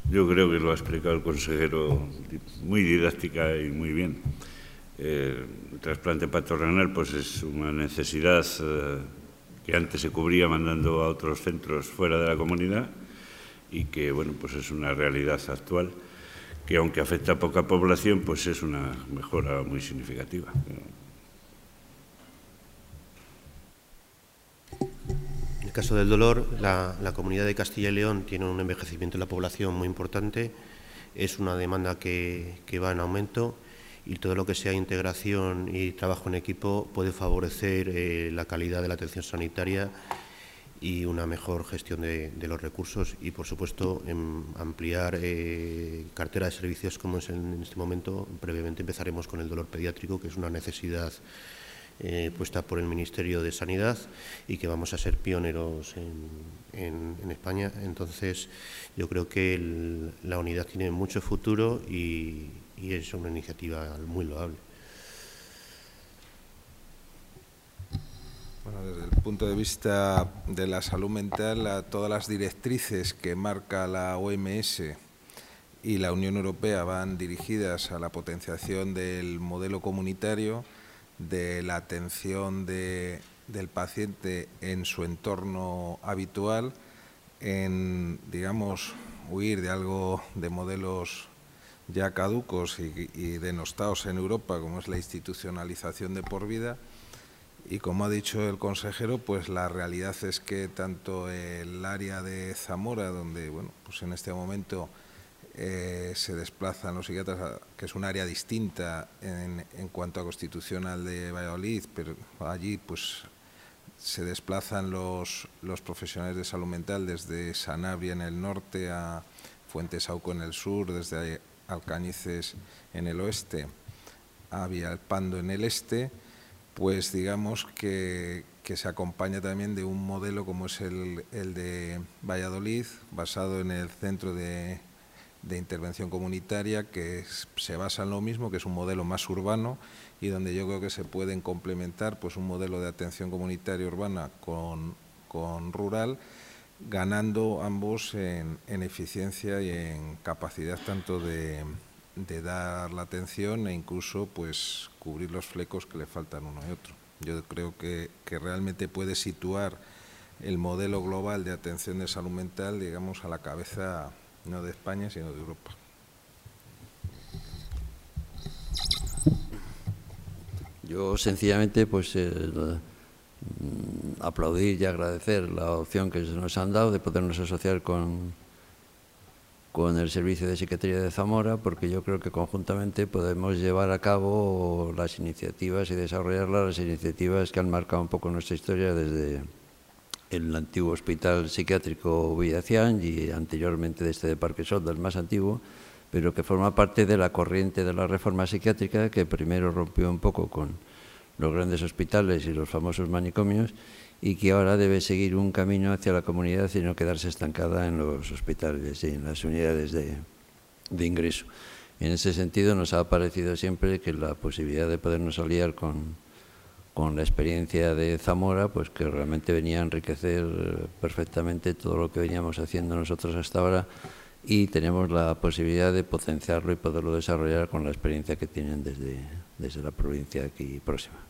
Yo creo que lo ha explicado el consejero muy didáctica y muy bien. El trasplante hepatorenal pues es una necesidad que antes se cubría mandando a otros centros fuera de la comunidad y que bueno, pues es una realidad actual que, aunque afecta a poca población, pues es una mejora muy significativa. En el caso del dolor, la comunidad de Castilla y León tiene un envejecimiento de la población muy importante, es una demanda que va en aumento y todo lo que sea integración y trabajo en equipo puede favorecer la calidad de la atención sanitaria y una mejor gestión de los recursos y, por supuesto, ampliar cartera de servicios como es en este momento. Brevemente empezaremos con el dolor pediátrico, que es una necesidad puesta por el Ministerio de Sanidad y que vamos a ser pioneros en España. Entonces, yo creo que la unidad tiene mucho futuro y es una iniciativa muy loable. Bueno, desde el punto de vista de la salud mental, todas las directrices que marca la OMS y la Unión Europea van dirigidas a la potenciación del modelo comunitario, de la atención del paciente en su entorno habitual, en, digamos, huir de modelos ya caducos y denostados en Europa, como es la institucionalización de por vida. Y como ha dicho el consejero, pues la realidad es que tanto el área de Zamora, donde bueno, pues en este momento se desplazan los psiquiatras, que es un área distinta en cuanto a constitucional de Valladolid, pero allí pues se desplazan los profesionales de salud mental desde Sanabria en el norte a Fuentesauco en el sur, desde Alcañices en el oeste a Villalpando en el este. Pues digamos que se acompaña también de un modelo como es el de Valladolid, basado en el Centro de Intervención Comunitaria, que se basa en lo mismo, que es un modelo más urbano y donde yo creo que se pueden complementar pues un modelo de atención comunitaria urbana con rural, ganando ambos en eficiencia y en capacidad tanto de dar la atención e incluso pues cubrir los flecos que le faltan uno y otro. Yo creo que realmente puede situar el modelo global de atención de salud mental, digamos, a la cabeza no de España, sino de Europa. Yo sencillamente pues aplaudir y agradecer la opción que nos han dado de podernos asociar con el Servicio de Psiquiatría de Zamora, porque yo creo que conjuntamente podemos llevar a cabo las iniciativas y desarrollar las iniciativas que han marcado un poco nuestra historia desde el antiguo Hospital Psiquiátrico Villacián y anteriormente de Parque Solda, el más antiguo, pero que forma parte de la corriente de la reforma psiquiátrica que primero rompió un poco con los grandes hospitales y los famosos manicomios y que ahora debe seguir un camino hacia la comunidad y no quedarse estancada en los hospitales y en las unidades de ingreso. En ese sentido nos ha parecido siempre que la posibilidad de podernos aliar con la experiencia de Zamora, pues que realmente venía a enriquecer perfectamente todo lo que veníamos haciendo nosotros hasta ahora y tenemos la posibilidad de potenciarlo y poderlo desarrollar con la experiencia que tienen desde la provincia aquí próxima.